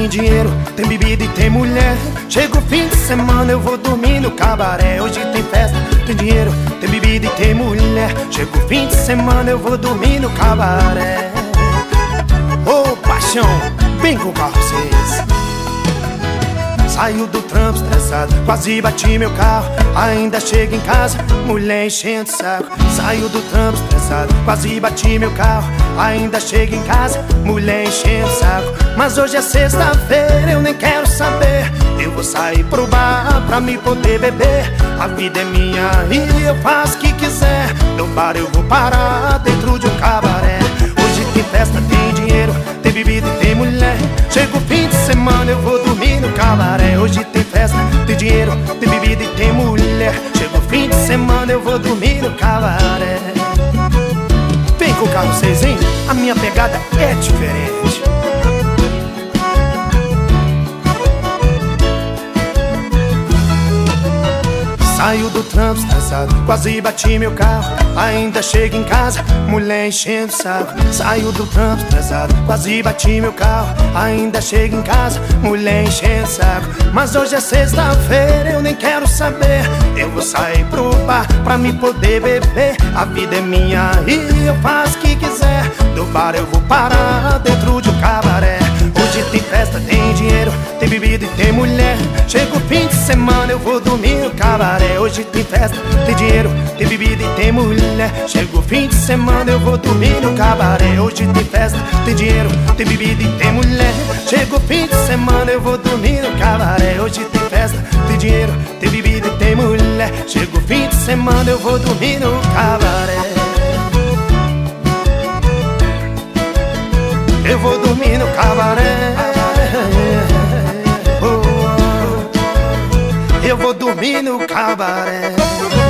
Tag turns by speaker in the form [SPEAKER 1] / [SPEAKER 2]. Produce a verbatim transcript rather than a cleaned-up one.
[SPEAKER 1] tem dinheiro, tem bebida e tem mulher. Chega o fim de semana, eu vou dormir no cabaré. Hoje tem festa, tem dinheiro, tem bebida e tem mulher. Chega o fim de semana, eu vou dormir no cabaré. Ô oh, paixão, vem com o carro vocês. Saio do trampo estressado, quase bati meu carro. Ainda chego em casa, mulher enchendo o saco. Saio do trampo estressado, quase bati meu carro. Ainda chego em casa, mulher enchendo o saco. Mas hoje é sexta-feira, eu nem quero saber. Eu vou sair pro bar pra me poder beber. A vida é minha e eu faço o que quiser. No bar eu vou parar dentro de um cabaré. Hoje tem festa, tem dinheiro, tem bebida e tem mulher. Chega o fim de semana, eu vou dormir no cabaré. Hoje tem festa, tem dinheiro, tem bebida e tem mulher. Chega o fim de semana, eu vou dormir no cabaré. Vem com o carro vocês, hein? A minha pegada é diferente. Saio do trampo estressado, quase bati meu carro. Ainda chego em casa, mulher enchendo o saco. Saio do trampo estressado, quase bati meu carro. Ainda chego em casa, mulher enchendo o saco. Mas hoje é sexta-feira, eu nem quero saber. Eu vou sair pro bar pra me poder beber. A vida é minha e eu faço o que quiser. Do bar eu vou parar dentro de um cabaré. Hoje tem festa, tem dinheiro, tem bebida e tem mulher. Chega o fim de semana, eu vou dormir no cabaré. Hoje tem festa, tem dinheiro, tem bebida e tem mulher. Chega o fim de semana, eu vou dormir no cabaré. Hoje tem festa, tem dinheiro, tem bebida e tem mulher. Chega o fim de semana, eu vou dormir no cabaré. Hoje tem festa, tem dinheiro, tem bebida e tem mulher. Chega o fim de semana, eu vou dormir no cabaré. Eu vou dormir no cabaré. Oh, oh. Eu vou dormir no cabaré.